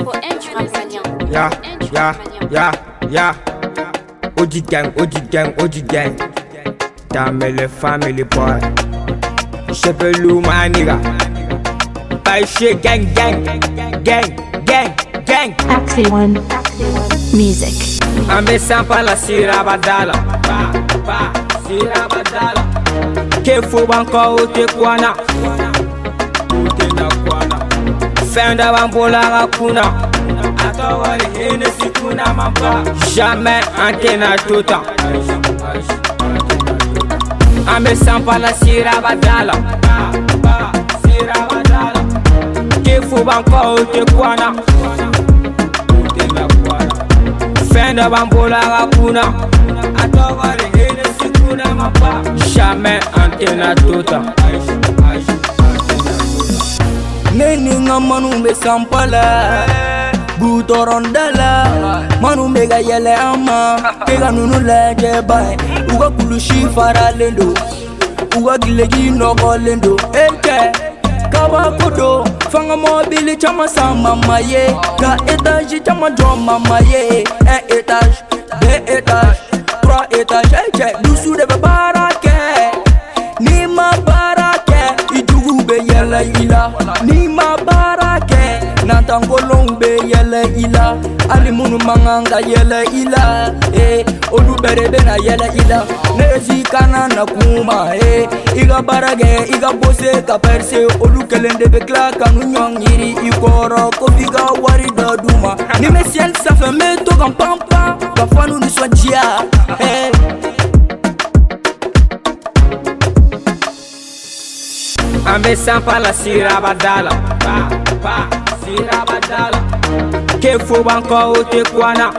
Yeah. OG gang. Damn family boy. Chepelou my nigga. By shit gang. Axie One Music. Ambesan pa la sirabadala. Sirabadala. Kefu banko ute kwana. Fenda bambola rakuna. Atawali Hennessy kuna mamba. Jamais antena tout temps. Ambesan pa la sirabadala. Sirabadala. Kefu banko ute kwana. Fenda bambola rakuna. Atawali Hennessy kuna mamba. Jamais antena tout temps. Neninga manumbe sampala Butorondala Manumbe ga yele ama Kega nunu leje bay Uga kulushi fara lendo Uga gilegi nogo lendo Eke Kawa kodo Fanga mobili chama sama maye Ga etage chama drama maye 1 étage 2 étages 3 étages Eke Dusu de barake Nima barake Ijugu be yele ila Nima barake Nantangolong be yele ila Ali munu manganga yele ila Olu berebe na yele ila Nezi kana na kuma Iga barage, iga bose ka perse Olu kelende bekla kanu nyong yiri Ikoro kofiga wari da duma Nime sien sa feme togan pampa Bafanu niswa jia Ambesan pa la sirabadala. Sirabadala. Kefu banko ute kwana.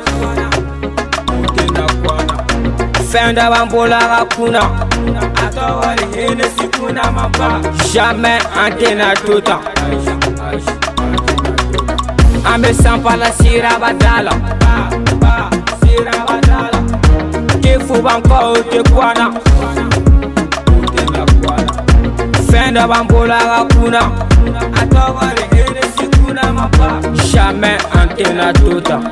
Fenda bambola rakuna. Atawali Hennessy kuna mamba. Jamais antena tout temps. Ambesan pa la sirabadala. Sirabadala. Kefu banko ute kwana. Fenda bambola rakuna. Atawali Hennessy kuna mamba. Jamais antena tout temps.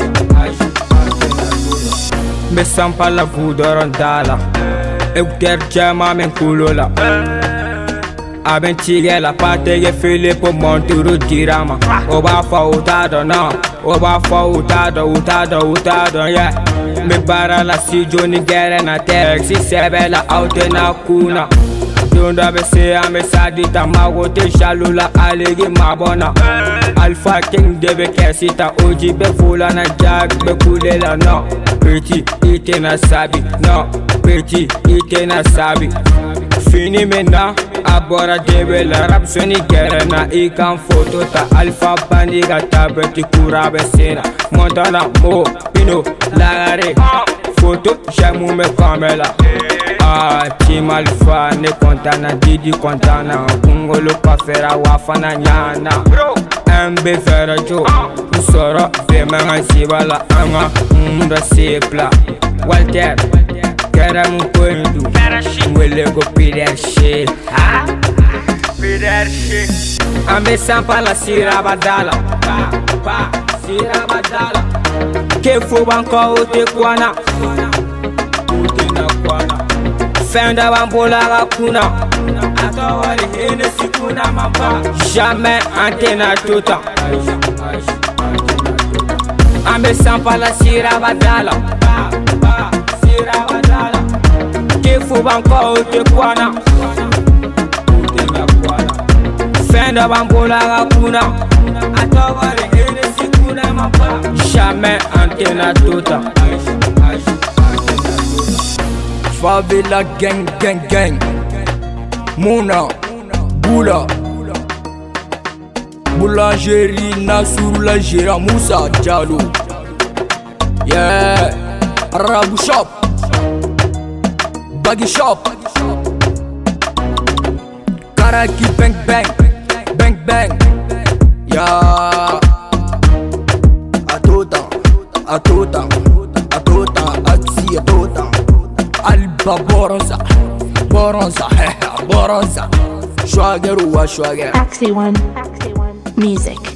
Me sampa la vudorondala. Euker jama men kulola. Aben tige la patege Filipo Monturu dirama. Oba fa utado na. Oba fa utado yeah. Me bara la si Johnny gere na taxi sebela auto na kuna. Donda be se ame sadita magote shalula alegi mabona. Alpha King debe kesita oji be fula na jag be kulela no. Pretty ite na sabi no. Pretty ite na sabi. Fini mena abora debe la rap soni gere na ikan foto ta Alpha bandiga tabeti kurabe sena. Montana mo pino lagare. Foto jamu me kamela. Team Alpha ne kontana Didi kontana Kungolo pa fera wafana nyana MB fera jo Usoro be manga sibala anga Munda sepla Walter Kera mkwendu Mwele go pider shit Pider shit Ambesan pa la sirabadala Sirabadala Kefu banko ute kwana Fenda bambola rakuna. Atawali Hennessy kuna mamba. Jamais antena tout temps. Ambesan pa la sirabadala. Sirabadala. Kefu banko ute kwana. Fenda bambola rakuna. Atawali Hennessy kuna mamba. Jamais antena tout temps. Favela gang Mouna Boula Boulangerie Nassour la Gérard Moussa Diallo Yeah Rabou Shop Baggy Shop Karaki bang Yeah A tout temps Axie a tout temps Alba Boronza Schwager. Axie One Music.